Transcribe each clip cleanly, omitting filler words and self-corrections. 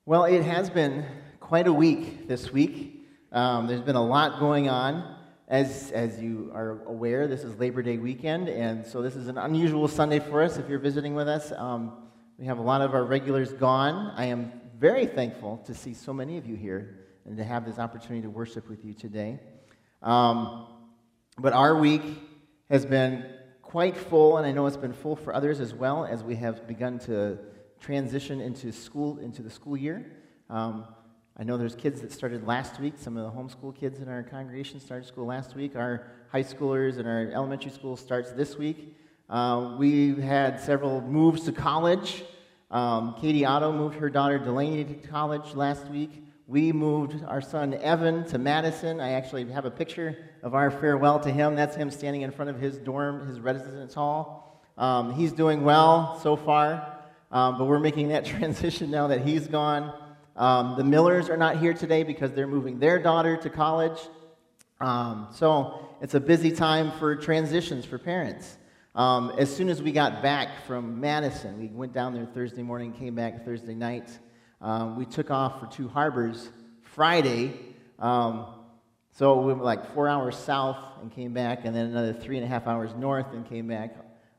Well, it has been quite a week this week. There's been a lot going on. As you are aware, this is Labor Day weekend, and so this is an unusual Sunday for us if you're visiting with us. We have a lot of our regulars gone. I am very thankful to see so many of you here and to have this opportunity to worship with you today. But our week has been quite full, and I know it's been full for others as well, as we have begun to transition into the school year. I know there's kids that started last week. Some of the homeschool kids in our congregation started school last week. Our high schoolers and our elementary school starts this week. We've had several moves to college. Katie Otto moved her daughter Delaney to college last week. We moved our son Evan to Madison. I actually have a picture of our farewell to him. That's him standing in front of his dorm, his residence hall. He's doing well so far. But we're making that transition now that he's gone. The Millers are not here today because they're moving their daughter to college. So it's a busy time for transitions for parents. As soon as we got back from Madison, we went down there Thursday morning, came back Thursday night. We took off for Two Harbors Friday. So we went like 4 hours south and came back, and then another 3.5 hours north and came back.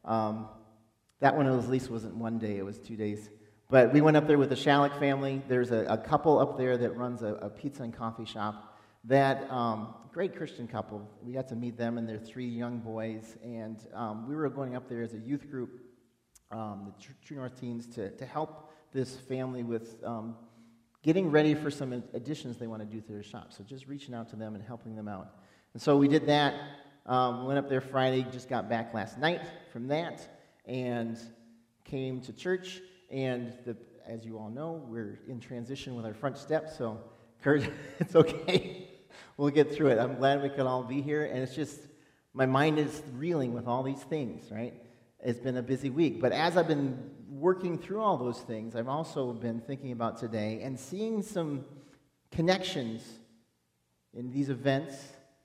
That one at least wasn't 1 day, it was 2 days. But we went up there with the Shalek family. There's a couple up there that runs a pizza and coffee shop. That great Christian couple. We got to meet them and their 3 young boys. And we were going up there as a youth group, the True North teens, to help this family with getting ready for some additions they want to do to their shop. So just reaching out to them and helping them out. And so we did that. Went up there Friday, just got back last night from that. And came to church, and as you all know, we're in transition with our front steps, so Kurt, it's okay. We'll get through it. I'm glad we could all be here, and it's just, my mind is reeling with all these things, right? It's been a busy week, but as I've been working through all those things, I've also been thinking about today and seeing some connections in these events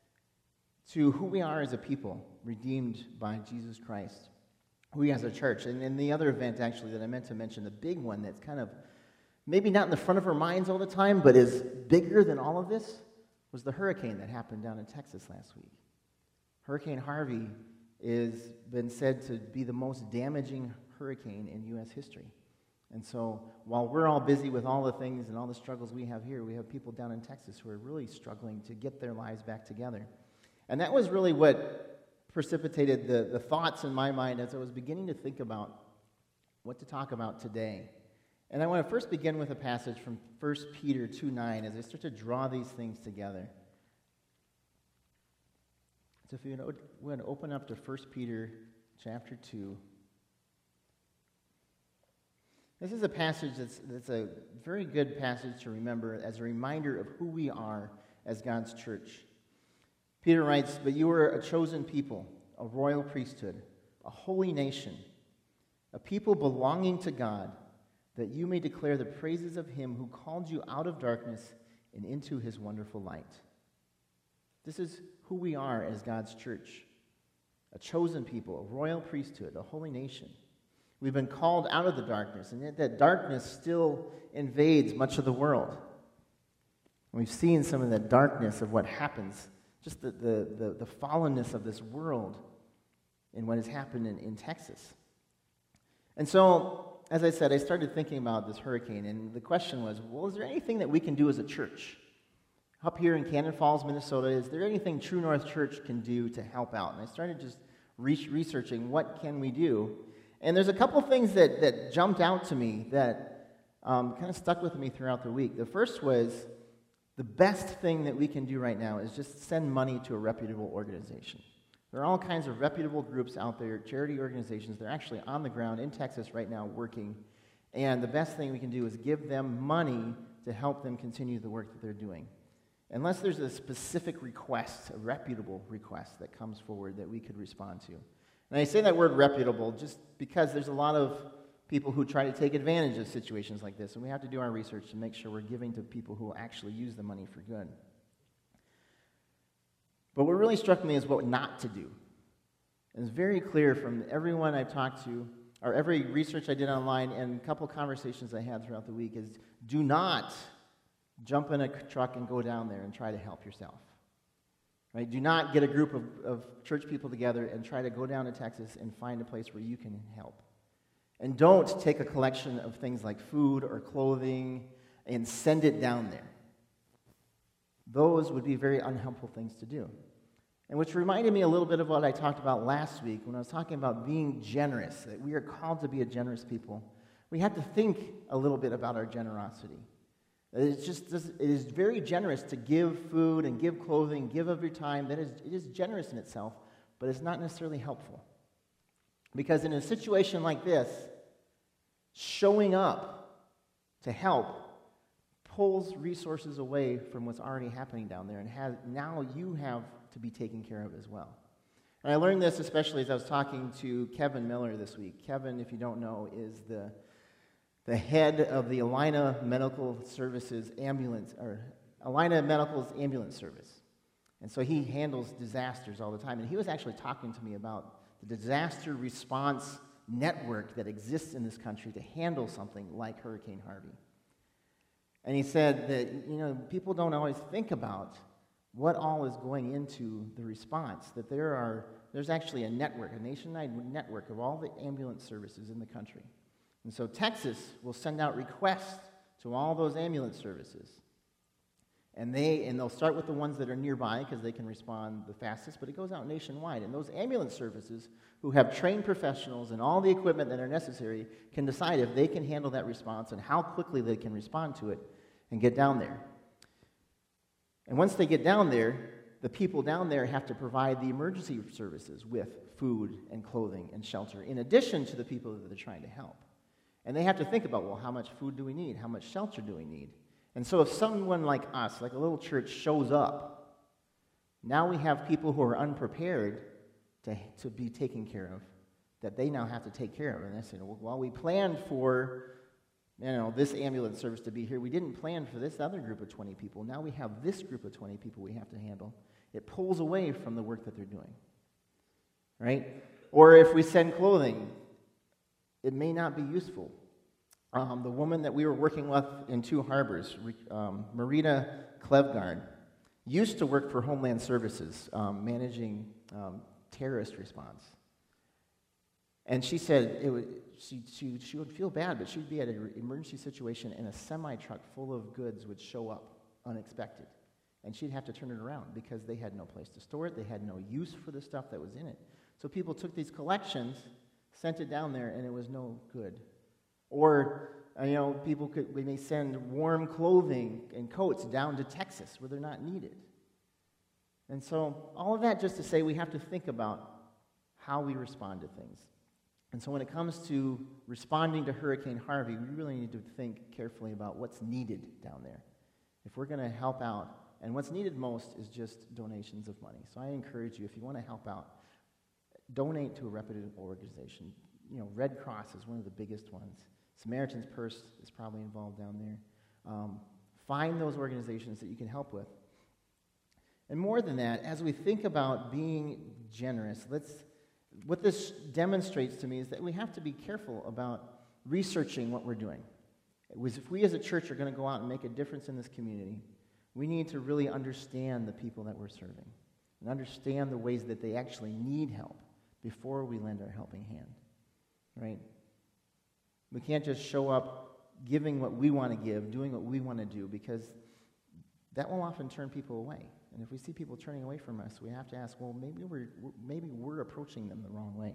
to who we are as a people, redeemed by Jesus Christ. We as a church. And in the other event, actually, that I meant to mention, the big one that's kind of maybe not in the front of our minds all the time, but is bigger than all of this, was the hurricane that happened down in Texas last week. Hurricane Harvey has been said to be the most damaging hurricane in U.S. history. And so while we're all busy with all the things and all the struggles we have here, we have people down in Texas who are really struggling to get their lives back together. And that was really what precipitated the thoughts in my mind as I was beginning to think about what to talk about today. And I want to first begin with a passage from 1 Peter 2:9 as I start to draw these things together. So if you would open up to 1 Peter chapter 2. This is a passage that's a very good passage to remember as a reminder of who we are as God's church. Peter writes, "But you are a chosen people, a royal priesthood, a holy nation, a people belonging to God, that you may declare the praises of him who called you out of darkness and into his wonderful light." This is who we are as God's church, a chosen people, a royal priesthood, a holy nation. We've been called out of the darkness, and yet that darkness still invades much of the world. And we've seen some of that darkness of what happens, just the fallenness of this world and what has happened in Texas. And so, as I said, I started thinking about this hurricane, and the question was, well, is there anything that we can do as a church? Up here in Cannon Falls, Minnesota, is there anything True North Church can do to help out? And I started just researching what can we do. And there's a couple things that jumped out to me that kind of stuck with me throughout the week. The first was, the best thing that we can do right now is just send money to a reputable organization. There are all kinds of reputable groups out there, charity organizations. They're actually on the ground in Texas right now working. And the best thing we can do is give them money to help them continue the work that they're doing. Unless there's a specific request, a reputable request that comes forward that we could respond to. And I say that word reputable just because there's a lot of people who try to take advantage of situations like this, and we have to do our research to make sure we're giving to people who will actually use the money for good. But what really struck me is what not to do. And it's very clear from everyone I've talked to or every research I did online and a couple conversations I had throughout the week is do not jump in a truck and go down there and try to help yourself. Right? Do not get a group of church people together and try to go down to Texas and find a place where you can help. And don't take a collection of things like food or clothing and send it down there. Those would be very unhelpful things to do. And which reminded me a little bit of what I talked about last week when I was talking about being generous, that we are called to be a generous people. We have to think a little bit about our generosity. It is very generous to give food and give clothing, give of your time. It is generous in itself, but it's not necessarily helpful. Because in a situation like this, showing up to help pulls resources away from what's already happening down there, and now you have to be taken care of as well. And I learned this especially as I was talking to Kevin Miller this week. Kevin, if you don't know, is the head of the Allina Medical Services ambulance, or Allina Medical's ambulance service. And so he handles disasters all the time. And he was actually talking to me about the disaster response network that exists in this country to handle something like Hurricane Harvey. And he said that, people don't always think about what all is going into the response, that there's actually a network, a nationwide network of all the ambulance services in the country. And so Texas will send out requests to all those ambulance services. And they'll start with the ones that are nearby because they can respond the fastest, but it goes out nationwide. And those ambulance services who have trained professionals and all the equipment that are necessary can decide if they can handle that response and how quickly they can respond to it and get down there. And once they get down there, the people down there have to provide the emergency services with food and clothing and shelter, in addition to the people that they're trying to help. And they have to think about, well, how much food do we need? How much shelter do we need? And so if someone like us, like a little church, shows up, now we have people who are unprepared to be taken care of, that they now have to take care of. And they say, well, we planned for this ambulance service to be here. We didn't plan for this other group of 20 people. Now we have this group of 20 people we have to handle. It pulls away from the work that they're doing, right? Or if we send clothing, it may not be useful. The woman that we were working with in Two Harbors, Marita Klevgard, used to work for Homeland Services, managing terrorist response. And she said she would feel bad, but she'd be at an emergency situation and a semi-truck full of goods would show up unexpected. And she'd have to turn it around because they had no place to store it. They had no use for the stuff that was in it. So people took these collections, sent it down there, and it was no good. Or, we may send warm clothing and coats down to Texas where they're not needed. And so all of that just to say we have to think about how we respond to things. And so when it comes to responding to Hurricane Harvey, we really need to think carefully about what's needed down there. If we're going to help out, and what's needed most is just donations of money. So I encourage you, if you want to help out, donate to a reputable organization. Red Cross is one of the biggest ones. Samaritan's Purse is probably involved down there. Find those organizations that you can help with. And more than that, as we think about being generous, what this demonstrates to me is that we have to be careful about researching what we're doing. If we as a church are going to go out and make a difference in this community, we need to really understand the people that we're serving and understand the ways that they actually need help before we lend our helping hand, right? We can't just show up giving what we want to give, doing what we want to do, because that will often turn people away. And if we see people turning away from us, we have to ask, well, maybe we're approaching them the wrong way.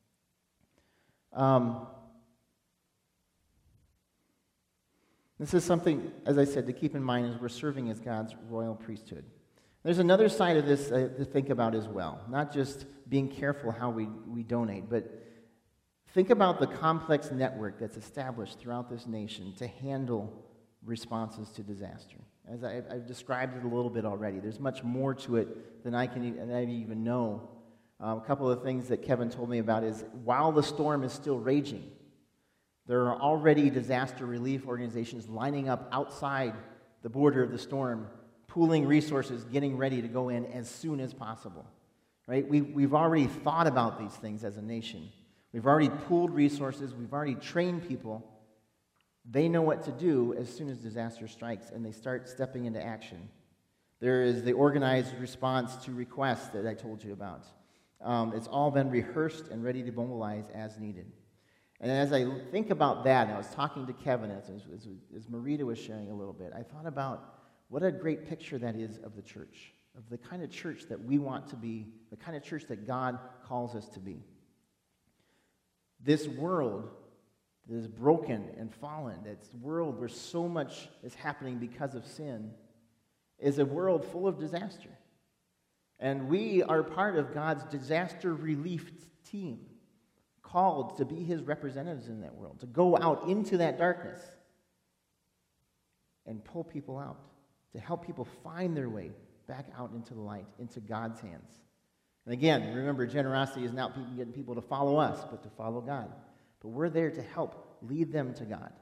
This is something, as I said, to keep in mind as we're serving as God's royal priesthood. There's another side of this to think about as well, not just being careful how we donate, but think about the complex network that's established throughout this nation to handle responses to disaster. As I've described it a little bit already, there's much more to it than I even know. A couple of things that Kevin told me about is while the storm is still raging, there are already disaster relief organizations lining up outside the border of the storm, pooling resources, getting ready to go in as soon as possible. Right? We've already thought about these things as a nation. We've already pooled resources. We've already trained people. They know what to do as soon as disaster strikes, and they start stepping into action. There is the organized response to requests that I told you about. It's all been rehearsed and ready to mobilize as needed. And as I think about that, and I was talking to Kevin as Marita was sharing a little bit, I thought about what a great picture that is of the church, of the kind of church that we want to be, the kind of church that God calls us to be. This world that is broken and fallen, this world where so much is happening because of sin, is a world full of disaster. And we are part of God's disaster relief team, called to be his representatives in that world, to go out into that darkness and pull people out, to help people find their way back out into the light, into God's hands. And again, remember, generosity is not getting people to follow us, but to follow God. But we're there to help lead them to God.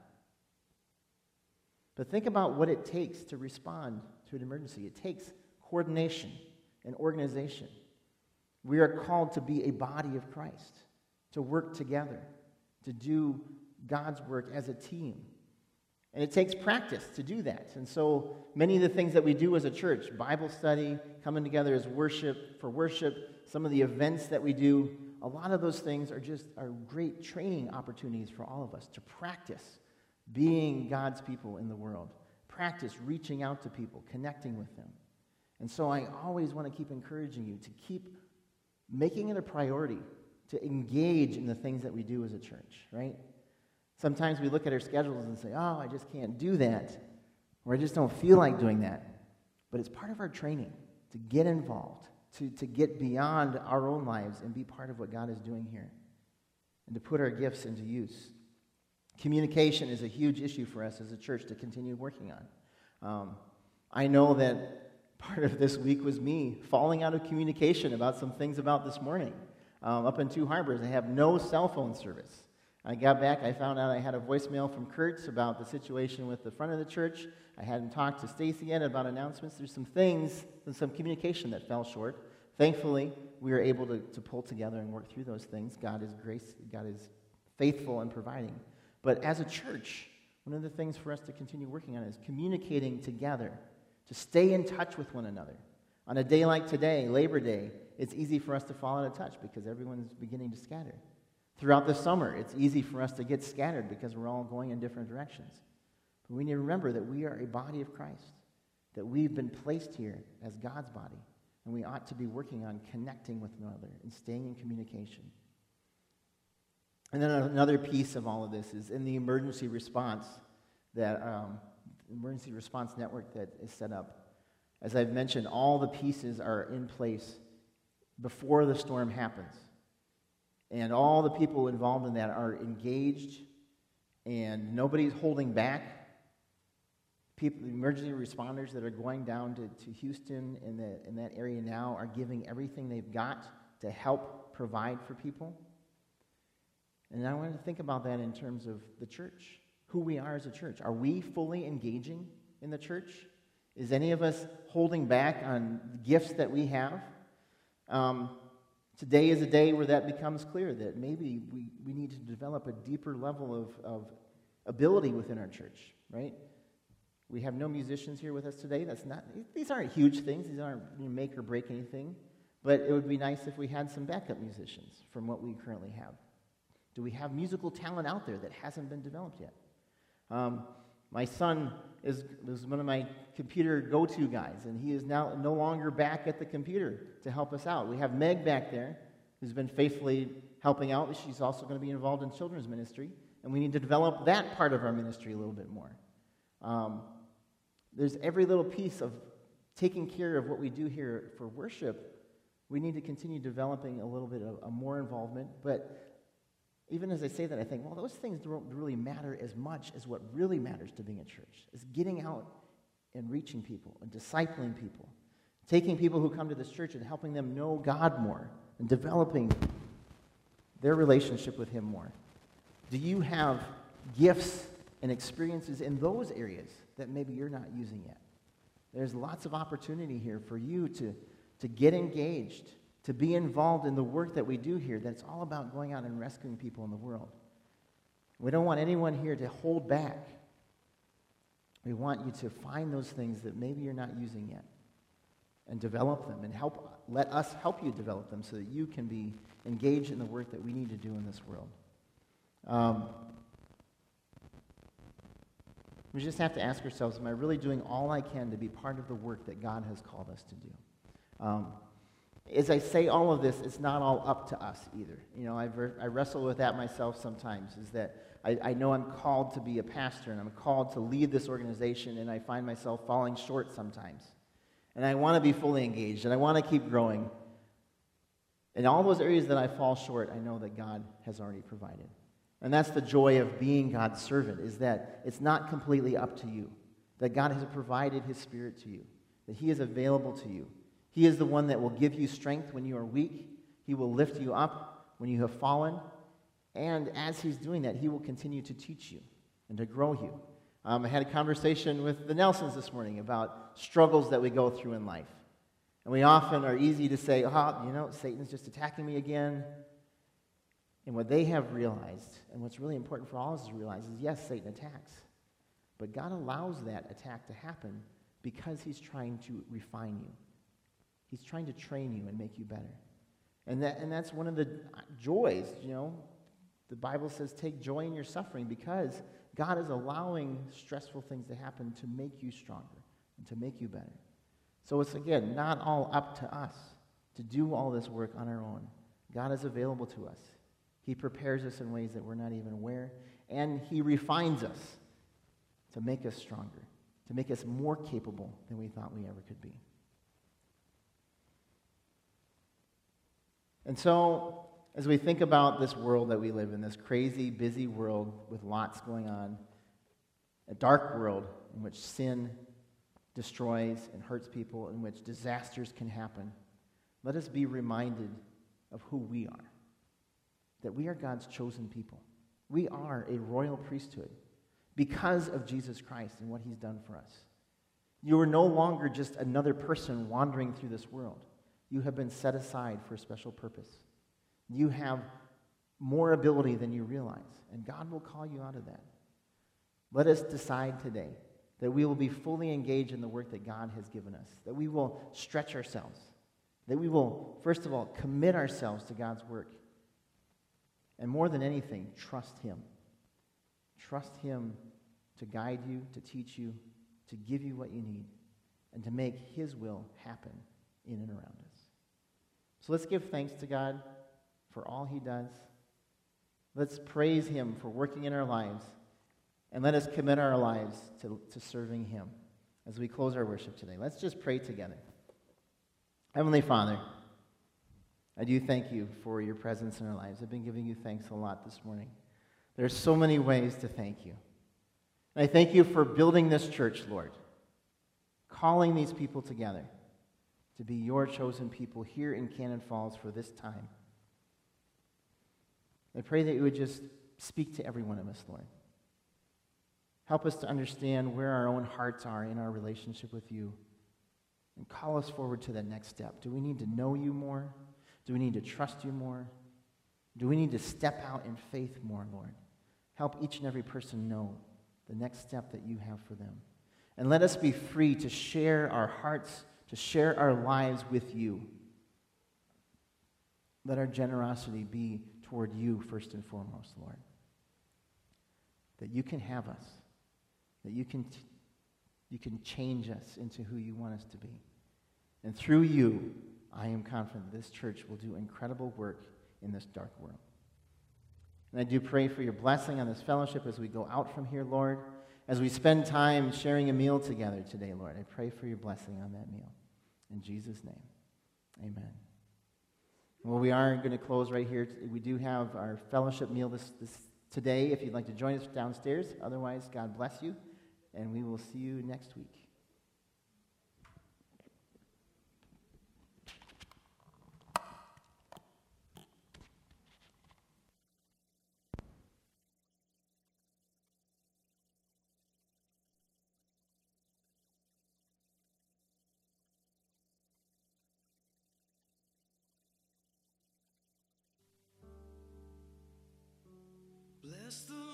But think about what it takes to respond to an emergency. It takes coordination and organization. We are called to be a body of Christ, to work together, to do God's work as a team. And it takes practice to do that. And so many of the things that we do as a church, Bible study, coming together as worship, some of the events that we do, a lot of those things are great training opportunities for all of us to practice being God's people in the world. Practice reaching out to people, connecting with them. And so I always want to keep encouraging you to keep making it a priority to engage in the things that we do as a church, right? Sometimes we look at our schedules and say, oh, I just can't do that, or I just don't feel like doing that. But it's part of our training to get involved, to get beyond our own lives and be part of what God is doing here, and to put our gifts into use. Communication is a huge issue for us as a church to continue working on. I know that part of this week was me falling out of communication about some things about this morning. Up in Two Harbors, I have no cell phone service. I got back, I found out I had a voicemail from Kurtz about the situation with the front of the church. I hadn't talked to Stacy yet about announcements. There's some things and some communication that fell short. Thankfully, we were able to pull together and work through those things. God is faithful in providing. But as a church, one of the things for us to continue working on is communicating together, to stay in touch with one another. On a day like today, Labor Day, it's easy for us to fall out of touch because everyone's beginning to scatter. Throughout the summer, it's easy for us to get scattered because we're all going in different directions. But we need to remember that we are a body of Christ, that we've been placed here as God's body, and we ought to be working on connecting with one another and staying in communication. And then another piece of all of this is in the emergency response emergency response network that is set up. As I've mentioned, all the pieces are in place before the storm happens. And all the people involved in that are engaged, and nobody's holding back. People, the emergency responders that are going down to Houston in that area now are giving everything they've got to help provide for people. And I want to think about that in terms of the church, who we are as a church. Are we fully engaging in the church? Is any of us holding back on gifts that we have? Today is a day where that becomes clear, that maybe we need to develop a deeper level of ability within our church, right? We have no musicians here with us today. These aren't huge things. These aren't make or break anything. But it would be nice if we had some backup musicians from what we currently have. Do we have musical talent out there that hasn't been developed yet? My son is one of my computer go-to guys, and he is now no longer back at the computer to help us out. We have Meg back there, who's been faithfully helping out. She's also going to be involved in children's ministry, and we need to develop that part of our ministry a little bit more. There's every little piece of taking care of what we do here for worship. We need to continue developing a little bit of more involvement, but even as I say that, I think, well, those things don't really matter as much as what really matters to being a church, is getting out and reaching people and discipling people, taking people who come to this church and helping them know God more and developing their relationship with Him more. Do you have gifts and experiences in those areas that maybe you're not using yet? There's lots of opportunity here for you to get engaged to be involved in the work that we do here, that's all about going out and rescuing people in the world. We don't want anyone here to hold back. We want you to find those things that maybe you're not using yet and develop them and let us help you develop them so that you can be engaged in the work that we need to do in this world. We just have to ask ourselves, am I really doing all I can to be part of the work that God has called us to do? As I say all of this, it's not all up to us either. You know, I wrestle with that myself sometimes, is that I know I'm called to be a pastor and I'm called to lead this organization, and I find myself falling short sometimes. And I want to be fully engaged, and I want to keep growing. In all those areas that I fall short, I know that God has already provided. And that's the joy of being God's servant, is that it's not completely up to you, that God has provided His Spirit to you, that He is available to you. He is the one that will give you strength when you are weak. He will lift you up when you have fallen. And as He's doing that, He will continue to teach you and to grow you. I had a conversation with the Nelsons this morning about struggles that we go through in life. And we often are easy to say, Satan's just attacking me again. And what they have realized, and what's really important for all of us to realize, is yes, Satan attacks. But God allows that attack to happen because He's trying to refine you. He's trying to train you and make you better. And that's one of the joys, The Bible says take joy in your suffering because God is allowing stressful things to happen to make you stronger and to make you better. So it's, again, not all up to us to do all this work on our own. God is available to us. He prepares us in ways that we're not even aware, and He refines us to make us stronger, to make us more capable than we thought we ever could be. And so, as we think about this world that we live in, this crazy, busy world with lots going on, a dark world in which sin destroys and hurts people, in which disasters can happen, let us be reminded of who we are, that we are God's chosen people. We are a royal priesthood because of Jesus Christ and what He's done for us. You are no longer just another person wandering through this world. You have been set aside for a special purpose. You have more ability than you realize, and God will call you out of that. Let us decide today that we will be fully engaged in the work that God has given us, that we will stretch ourselves, that we will, first of all, commit ourselves to God's work, and more than anything, trust Him. Trust Him to guide you, to teach you, to give you what you need, and to make His will happen in and around us. So let's give thanks to God for all He does. Let's praise Him for working in our lives, and let us commit our lives to serving Him as we close our worship today. Let's just pray together. Heavenly Father, I do thank You for Your presence in our lives. I've been giving You thanks a lot this morning. There's so many ways to thank You. And I thank You for building this church, Lord, calling these people together to be Your chosen people here in Cannon Falls for this time. I pray that You would just speak to every one of us, Lord. Help us to understand where our own hearts are in our relationship with You, and call us forward to the next step. Do we need to know You more? Do we need to trust You more? Do we need to step out in faith more, Lord? Help each and every person know the next step that You have for them. And let us be free to share our hearts, to share our lives with You. Let our generosity be toward You first and foremost, Lord. That You can have us. That You can change us into who You want us to be. And through You, I am confident this church will do incredible work in this dark world. And I do pray for Your blessing on this fellowship as we go out from here, Lord. As we spend time sharing a meal together today, Lord, I pray for Your blessing on that meal. In Jesus' name, amen. Well, we are going to close right here. We do have our fellowship meal this today, if you'd like to join us downstairs. Otherwise, God bless you, and we will see you next week. Bless the